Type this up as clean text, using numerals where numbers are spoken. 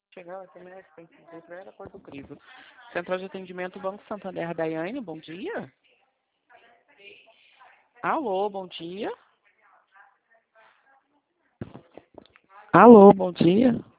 Chegar, terminar esse tempo de aeroporto do Crivo. Central de atendimento, Banco Santander, Daiane, bom dia. Alô, bom dia. Alô, bom dia.